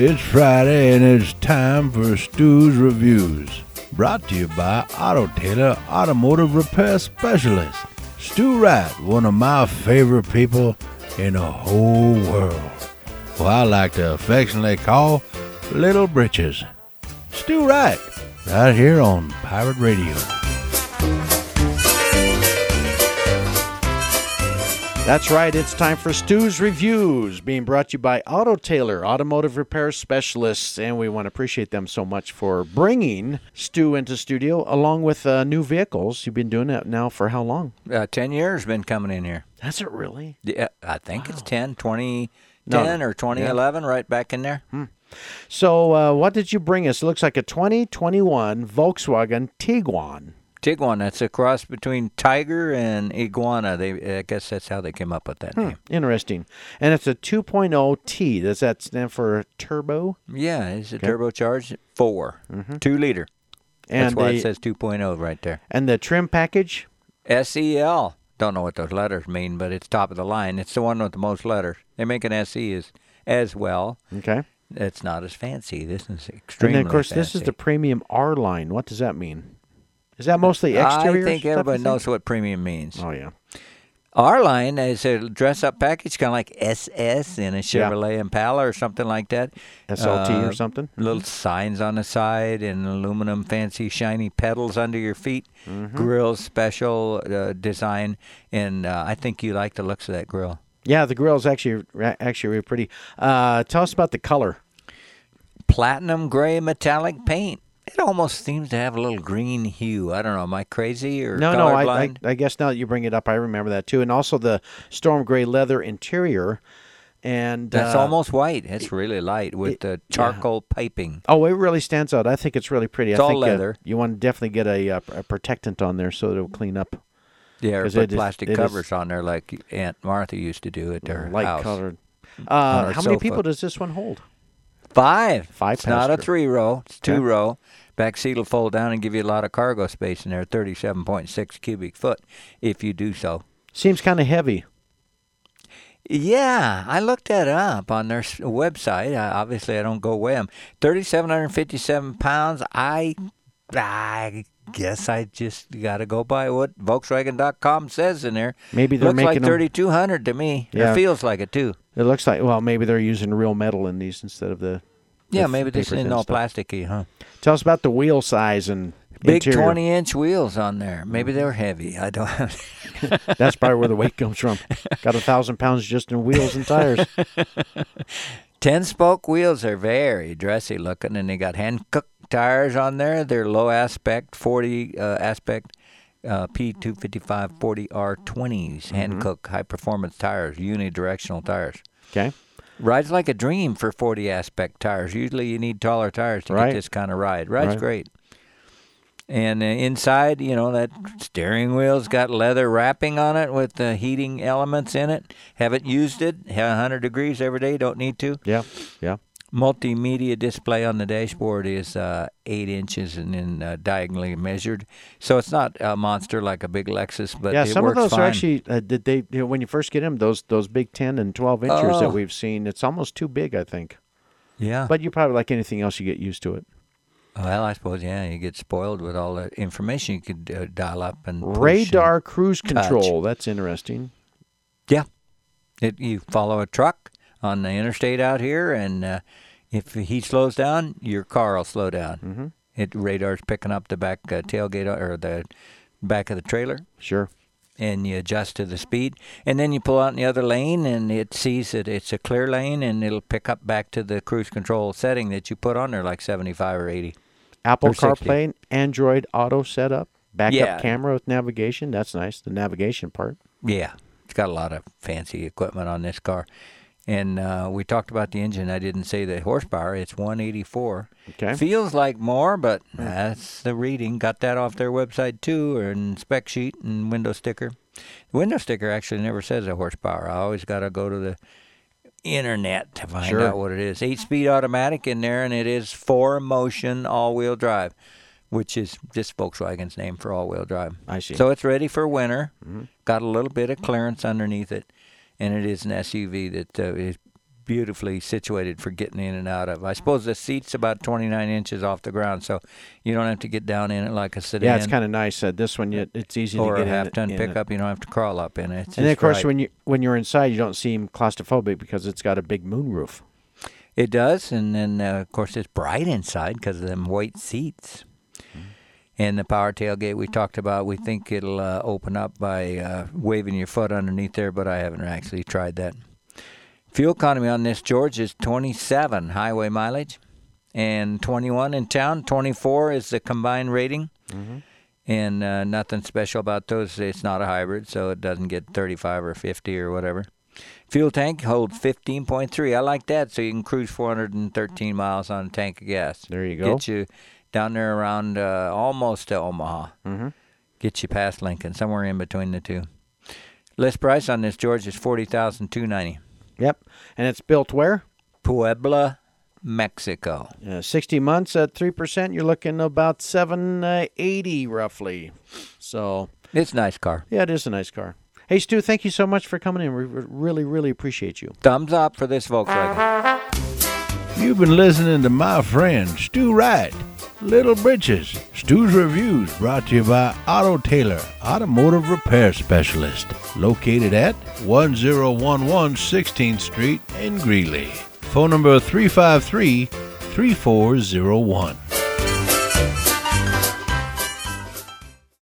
It's Friday and it's time for Stu's Reviews. Brought to you by Auto Taylor Automotive Repair Specialist. Stu Wright, one of my favorite people in the whole world, who I like to affectionately call Little Britches. Stu Wright, right here on Pirate Radio. That's right, it's time for Stu's Reviews, being brought to you by Auto Taylor, Automotive Repair Specialists, and we want to appreciate them so much for bringing Stu into studio, along with new vehicles. You've been doing that now for how long? 10 years been coming in here. Has it really? Yeah, I think it's 2010 or 2011, right back in there. So what did you bring us? It looks like a 2021 Volkswagen Tiguan. Tiguan, that's a cross between tiger and iguana. I guess that's how they came up with that name. Interesting. And it's a 2.0 T. Does that stand for turbo? Yeah, it's a turbocharged 2 liter. That's why it says 2.0 right there. And the trim package? SEL. Don't know what those letters mean, but it's top of the line. It's the one with the most letters. They make an SE as well. Okay. It's not as fancy. This is extremely And then, of course, fancy. this is the premium R line. What does that mean? Is that mostly exterior? I think stuff, everybody knows what premium means. Oh, yeah. R-Line is a dress-up package, kind of like SS in a Chevrolet Impala or something like that. SLT or something? Little signs on the side and aluminum fancy shiny pedals under your feet. Grill special design, and I think you like the looks of that grill. Yeah, the grill's actually really pretty. Tell us about the color. Platinum gray metallic paint. It almost seems to have a little green hue. I don't know. Am I crazy or colorblind? I guess now that you bring it up, I remember that too. And also the storm gray leather interior. And that's almost white. It's really light with the charcoal piping. Oh, it really stands out. I think it's really pretty. It's I all think, leather. You want to definitely get a protectant on there so it'll clean up. Yeah, or put plastic covers on there like Aunt Martha used to do at her house. Light colored. How many people does this one hold? 5. It's passenger. not a 3-row. It's 2-row. Back seat will fold down and give you a lot of cargo space in there, 37.6 cubic foot, if you do so. Seems kind of heavy. Yeah, I looked that up on their website. Obviously, I don't go weigh them. 3,757 pounds. I guess I just got to go by what Volkswagen.com says in there. Maybe they're looks making like 3,200 to me. Yeah. It feels like it, too. It looks like, well, maybe they're using real metal in these instead of the... Yeah, maybe this isn't all plasticky, huh? Tell us about the wheel size and big interior. 20-inch wheels on there. Maybe they were heavy. I don't. That's probably where the weight comes from. Got 1,000 pounds just in wheels and tires. 10-spoke wheels are very dressy looking, and they got Hankook tires on there. They're low aspect 40 aspect P255 40R20s. Hankook high performance tires, unidirectional tires. Okay. Rides like a dream for 40 aspect tires. Usually you need taller tires to get this kind of ride. Rides great. And inside, that steering wheel's got leather wrapping on it with heating elements in it. Haven't used it. 100 degrees every day. Don't need to. Yeah. Multimedia display on the dashboard is 8 inches and then diagonally measured. So it's not a monster like a big Lexus, but it some works of those fine. are actually, when you first get them, those big 10 and 12 inches that we've seen, it's almost too big, I think. Yeah. But you probably, like anything else, you get used to it. Well, I suppose, you get spoiled with all the information you could dial up and push Radar and cruise control. touch. That's interesting. Yeah. You follow a truck on the interstate out here, and if he slows down, your car will slow down. Radar's picking up the back tailgate or the back of the trailer. Sure. And you adjust to the speed. And then you pull out in the other lane, and it sees that it's a clear lane, and it'll pick up back to the cruise control setting that you put on there, like 75 or 80. Apple or 60. CarPlay, Android Auto setup, backup camera with navigation. That's nice, the navigation part. Yeah. It's got a lot of fancy equipment on this car. And we talked about the engine. I didn't say the horsepower. It's 184. Okay. Feels like more, but that's the reading. Got that off their website, too, and spec sheet and window sticker. The window sticker actually never says a horsepower. I always got to go to the internet to find out what it is. 8-speed automatic in there, and it is 4-motion all-wheel drive, which is just Volkswagen's name for all-wheel drive. I see. So it's ready for winter. Got a little bit of clearance underneath it. And it is an SUV that is beautifully situated for getting in and out of. I suppose the seat's about 29 inches off the ground, so you don't have to get down in it like a sedan. Yeah, it's kind of nice. This one, it's easy to or get a in. half-ton pickup. You don't have to crawl up in it. It's and then, of just course, right. when you're inside, you don't seem claustrophobic because it's got a big moonroof. It does, and then, of course, it's bright inside because of them white seats. And the power tailgate we talked about, we think it'll open up by waving your foot underneath there, but I haven't actually tried that. Fuel economy on this, George, is 27 highway mileage and 21 in town. 24 is the combined rating. Mm-hmm. And nothing special about those. It's not a hybrid, so it doesn't get 35 or 50 or whatever. Fuel tank holds 15.3. I like that, so you can cruise 413 miles on a tank of gas. There you go. Get you down there around almost to Omaha. Mm-hmm. Get you past Lincoln, somewhere in between the two. List price on this, George, is $40,290. Yep. And it's built where? Puebla, Mexico. 60 months at 3%. You're looking about $780 roughly. So It's a nice car. yeah, it is a nice car. Hey, Stu, thank you so much for coming in. We really, really appreciate you. Thumbs up for this Volkswagen. You've been listening to my friend Stu Wright, Little Britches. Stu's Reviews brought to you by Auto Taylor, Automotive Repair Specialist, located at 1011 16th Street in Greeley. Phone number 353-3401.